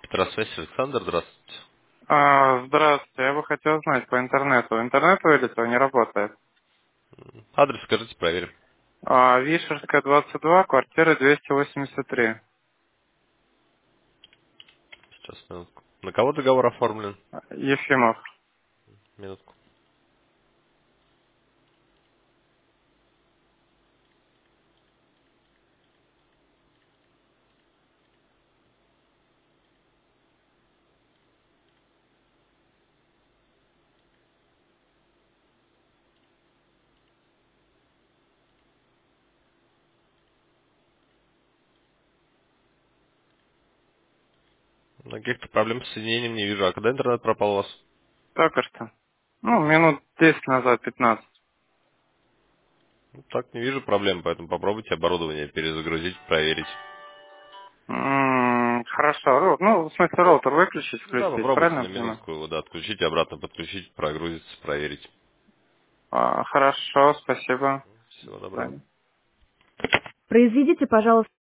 Здравствуйте, Александр, здравствуйте. Здравствуйте, я бы хотел узнать по интернету. Интернет вылетел, не работает. Адрес скажите, проверим. Вишерская, 22, квартира 283. Сейчас, минутку. На кого договор оформлен? Ефимов. Минутку. Каких-то проблем с соединением не вижу. А когда интернет пропал у вас? Только что. Ну, минут 10 назад, 15. Ну, так, не вижу проблем, поэтому попробуйте оборудование перезагрузить, проверить. Хорошо. Ну, в смысле, роутер выключить, Да, включить, попробуйте правильно на я понимаю? минутку его, да, отключить, обратно подключить, прогрузиться, проверить. Хорошо, спасибо. Всего До доброго. свидания. Произведите, пожалуйста.